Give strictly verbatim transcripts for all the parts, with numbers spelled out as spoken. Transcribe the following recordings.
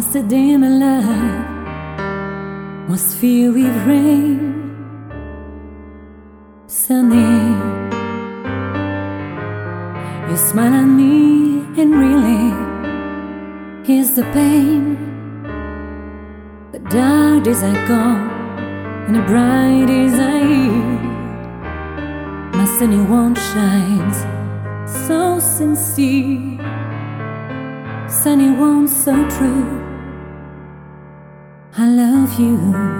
Yesterday my life was filled with rain, sunny. You smile at me and really here's the pain. The dark days are gone and the bright days are here. My sunny one shines so sincere, sunny one so true. I love you,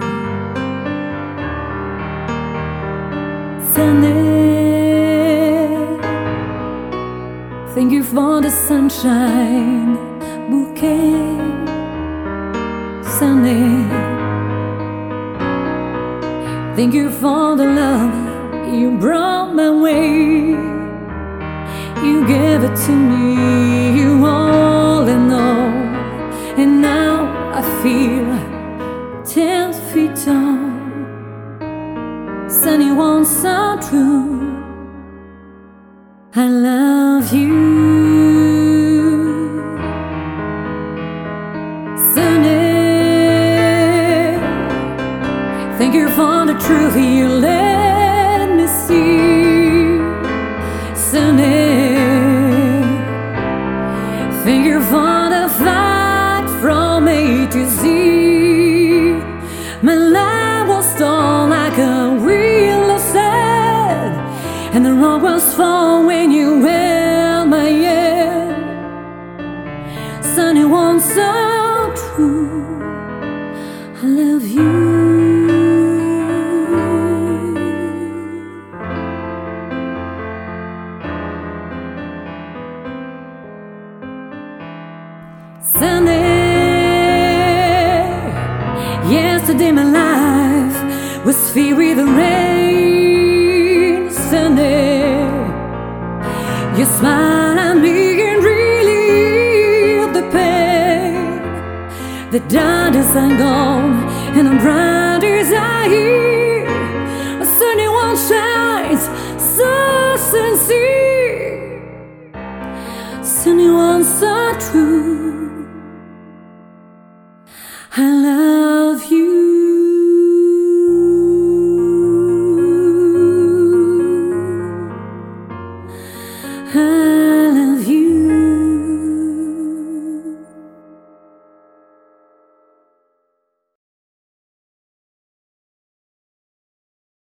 Sunny. Thank you for the sunshine bouquet, Sunny. Thank you for the love you brought my way. You gave it to me, you all in all, and now I feel ten feet tall. Sunny one so true. I love you, Sunny. Thank you for the truth you let me see, Sunny. Thank you for the fight from A to Z. My life was torn like a wheel of sand, and the rock was fall when you held my hand. Sunny one so true. I love you, Sunny. Yesterday my life was filled with rain, Sunny. You smile at me and relieve the pain. The dark days are gone and the bright days are here. A sunny one shines so sincere, sunny one so true. I love